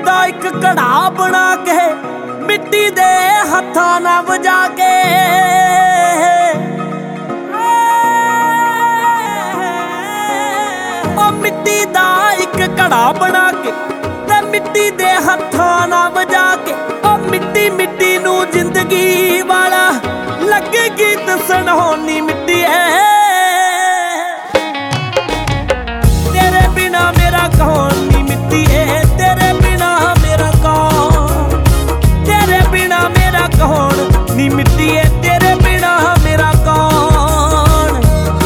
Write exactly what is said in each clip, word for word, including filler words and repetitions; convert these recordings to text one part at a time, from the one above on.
दा एक घड़ा बना के मिट्टी दे हत्थां नाल वजा के ओ मिट्टी दा एक घड़ा बना के ते मिट्टी दे हत्थां नाल वजा के ओ मिट्टी मिट्टी नू जिंदगी वाला लगे गीत सुनाउणी मिट्टी है। तेरे बिना मेरा कौन नी मिट्टी है, तेरे बिना मेरा कौन, तेरे बिना मेरा कौन नी मिट्टी है, तेरे बिना मेरा कौन।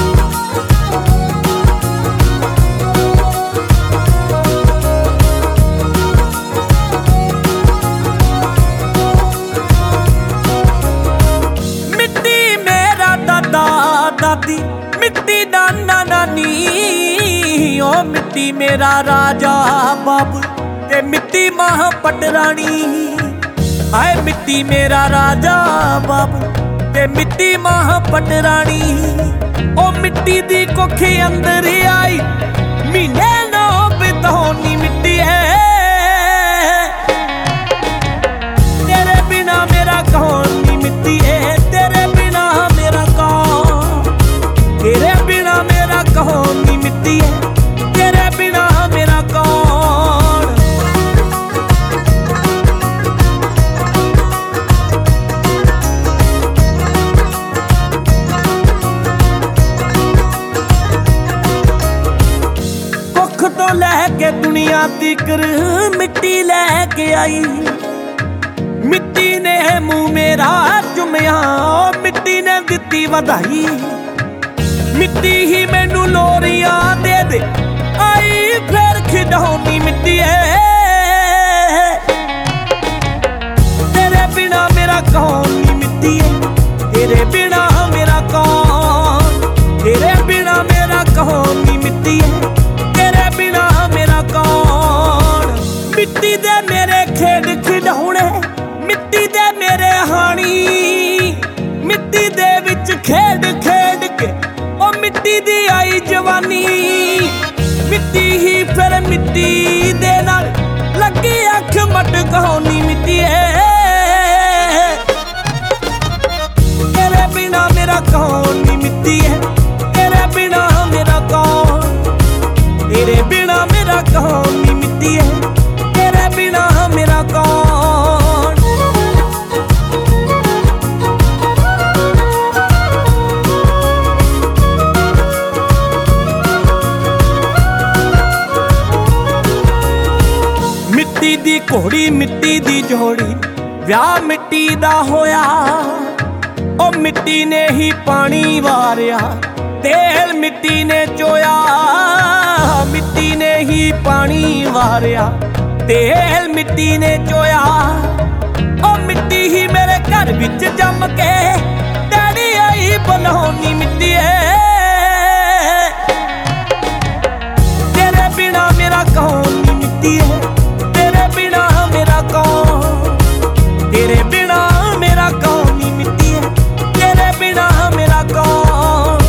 मिट्टी मेरा दादा दादी, मिट्टी नाना नानी, ओ मिट्टी मेरा राजा बाबू ते मिट्टी मां पटरानी। हाय मिट्टी मेरा राजा बाबू ते मिट्टी मां पटरानी। ओ मिट्टी दी कोखे अंदर आई महीने नौ बिताउणी मिट्टी है। तेरे बिना मेरा कौन नी मिट्टी है, तेरे बिना मेरा कौन, तेरे बिना मेरा कौन नी मिट्टी है, तेरे बिना मेरा कौन। कुख तो लैके दुनिया तिकर मिट्टी लैके आई। मिट्टी ने मुंह मेरा चुमिया, मिट्टी ने दित्ती वधाई। मिट्टी ही मैनू लोरियां दे दे आई फिर खिडौनी मिट्टी है। तेरे बिना मेरा कौन नी मिट्टी है, तेरे बिना मेरा कौन, तेरे बिना मेरा कौन नी मिट्टी है, तेरे बिना मेरा कौन। मिट्टी दे मेरे खेड खिडौने, मिट्टी दे मेरे हानी, मिट्टी दे विच खेड खेड के ओ मिट्टी दी आई जवानी। मिट्टी ही फिर मिट्टी दे नाल लगी अख मटकाउणी मिट्टी है। तेरे बिना मेरा कौन नी मिट्टी है, तेरे बिना मेरा कौन, तेरे बिना मेरा कौन नी मिट्टी है, तेरे बिना मेरा कौन। मिट्टी दी घोड़ी मिट्टी दी जोड़ी ब्याह मिट्टी दा होया। ओ मिट्टी ने ही पानी वारिया, तेल मिट्टी ने चोया। मिट्टी ने ही पानी वारिया, तेल मिट्टी ने चोया। ओ मिट्टी ही मेरे घर विच जम के डैडी आई बनाउणी मिट्टी है। तेरे बिना मेरा कौन नी मिट्टी है, तेरे बिना मेरा कौन, तेरे बिना मेरा कौन नी मिट्टी है, तेरे बिना मेरा कौन।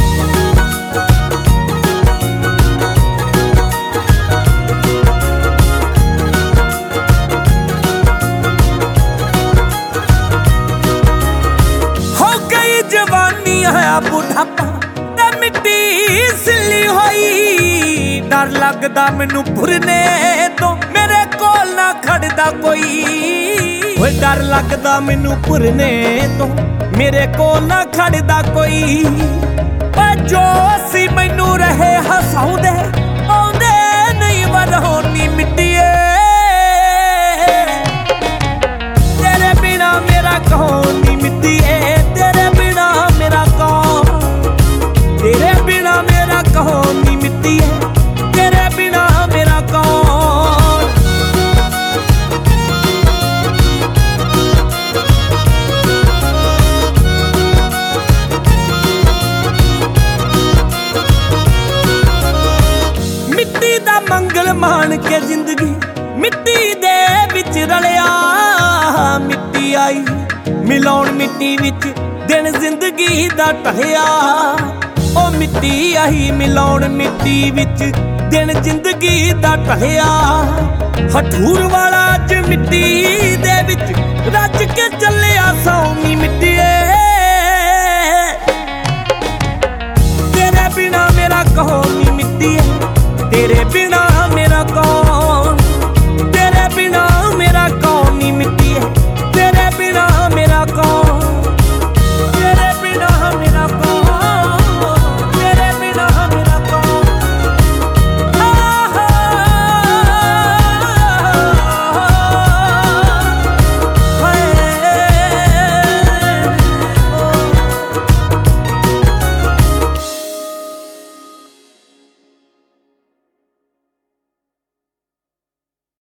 हो गई जवानी है बुढ़ापा ते मिट्टी सिल्ली होई। डर लगदा मैनू भुरने तो मेरे कोल ना खड़दा कोई। ओए डर लगदा मैनू भुरने तो मेरे कोल ना खड़दा कोई। पर जो सी मैनू रहे हसाउंदे आउंदे नहीं वरहोनी मिट्टी है। तेरे बिना मेरा कौन नी मिट्टी है, तेरे बिना मेरा कौन, तेरे बिना मेरा कौन नी मिट्टी है, तेरे बिना मेरा कौन। मिट्टी दा मंगल मान के जिंदगी मिट्टी दे विच रलिया। मिट्टी आई मिलाउण मिट्टी विच दिन जिंदगी दा ढलिया। ओ मिट्टी आई मिलाउण मिट्टी विच दिन जिंदगी दा टलिया हठूर वाला अज